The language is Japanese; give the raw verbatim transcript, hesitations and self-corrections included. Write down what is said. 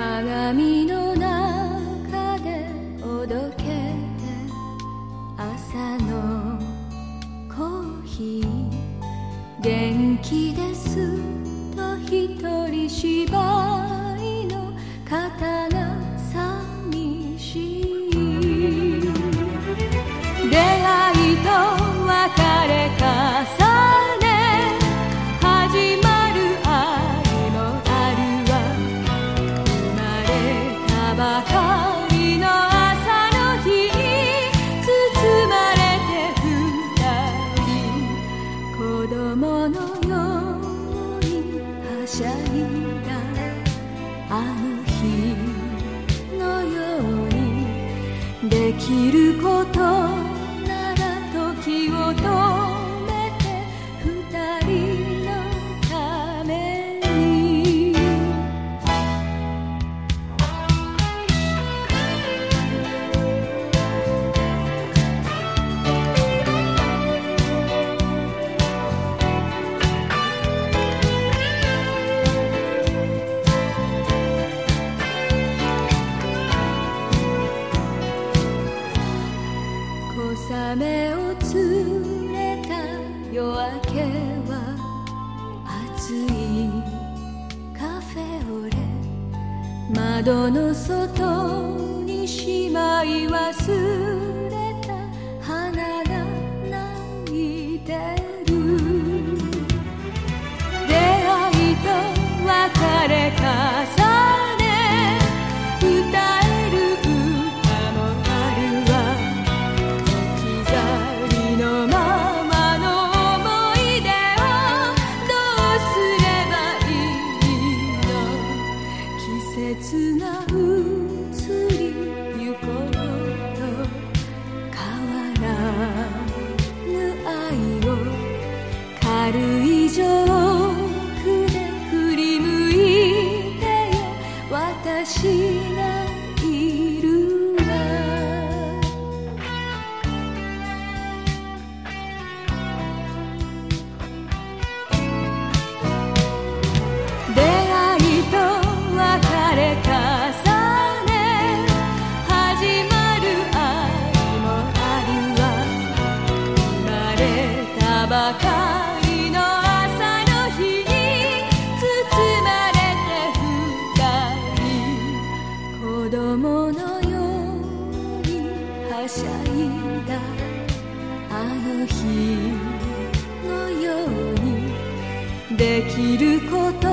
鏡の中でおどけて朝のコーヒー元気ですと一人芝居の方が寂しい出会いと別れ重ね始まる愛もあるわ生まれたばかりの朝の日包まれて二人子供のようにはしゃいだあの日のようにできることなら時を止めて二人のために小雨を連れた夜明けは暑いカフェオレ窓の外にしまい忘れた花が泣いてる出会いと別れ重ね歌える歌もあるわ置き去りのままの思い出をどうすればいいの季節が移りゆこうと変わらぬ愛を軽いジョークで振り向いてよ私がいるわ出会いと別れ重ね始まる愛もあるわ生まれたばかりの朝の日に包まれて二人子供のようにはしゃいだあの日のようにできること